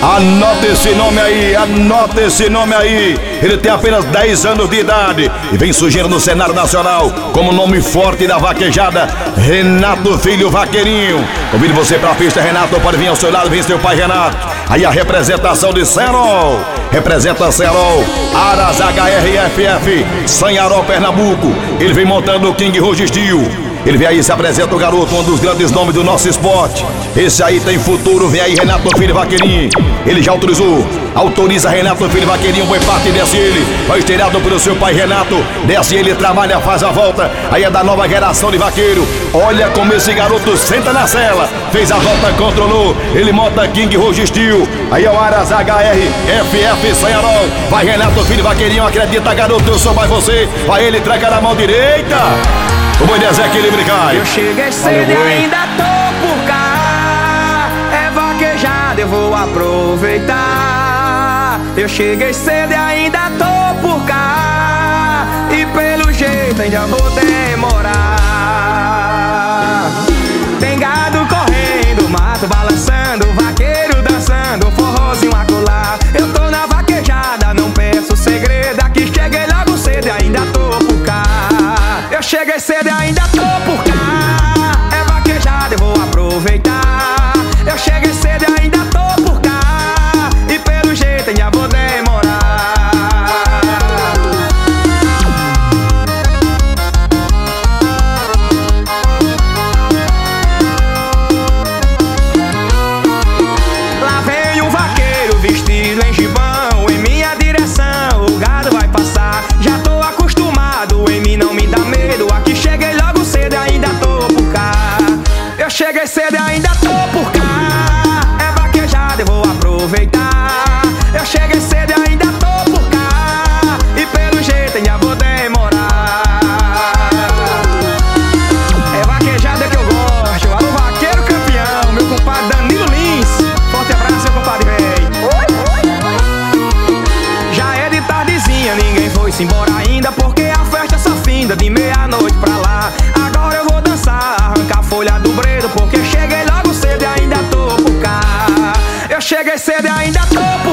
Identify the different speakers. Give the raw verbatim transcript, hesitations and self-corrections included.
Speaker 1: Anota esse nome aí, anota esse nome aí. Ele tem apenas dez anos de idade e vem surgindo no cenário nacional como nome forte da vaquejada, Renato Filho Vaqueirinho. Convido você pra pista, Renato, pode vir ao seu lado, vem seu pai Renato. Aí a representação de Serol, representa Serol, Aras H R F F, Sanharol, Pernambuco. Ele vem montando o King Ruge Steel. Ele vem aí, se apresenta o garoto, um dos grandes nomes do nosso esporte. Esse aí tem futuro, vem aí Renato Filho Vaqueirinho. Ele já autorizou, autoriza Renato Filho Vaqueirinho, foi parte, desce ele. Vai estreado pelo seu pai Renato, desce ele, trabalha, faz a volta. Aí é da nova geração de vaqueiro. Olha como esse garoto senta na cela. Fez a volta, controlou, ele monta King Ruge Steel. Aí é o Aras H R F F Sanharol. Vai Renato Filho Vaqueirinho, acredita garoto, eu sou mais você. Vai ele, tranca na mão direita. O boi de Zé Equilíbrio cai.
Speaker 2: Eu cheguei cedo e ainda tô por cá. É vaquejada, eu vou aproveitar. Eu cheguei cedo e ainda tô por cá. E pelo jeito ainda vou demorar. Tem gado correndo, mato balançando, vaqueiro dançando, forrozinho acolá. Eu tô na vaquejada, não peço segredo. Aqui cheguei logo cedo e ainda tô por cá. Eu cheguei cedo e ainda tô por cá. É vaquejada, eu vou aproveitar. Eu cheguei cedo e ainda tô por cá. E pelo jeito ainda vou demorar. Lá vem um vaqueiro vestido em gibão em minha direção, o gado vai passar. Já tô acostumado, em mim não me dá medo. Aqui cheguei logo cedo e ainda tô por cá. Eu cheguei cedo e ainda tô por cá. É vaquejada, eu vou aproveitar. Eu cheguei cedo e ainda tô por cá. E pelo jeito ainda vou demorar. É vaquejada que eu gosto. Alô, vaqueiro campeão, meu compadre Danilo Lins. Forte abraço, meu compadre velho. Já é de tardezinha, ninguém foi-se embora ainda, porque a festa só finda de meia-noite pra lá. Agora eu vou dançar, arrancar a folha do bredo, porque cheguei logo cedo e ainda tô por cá. Eu cheguei cedo e ainda tô por cá.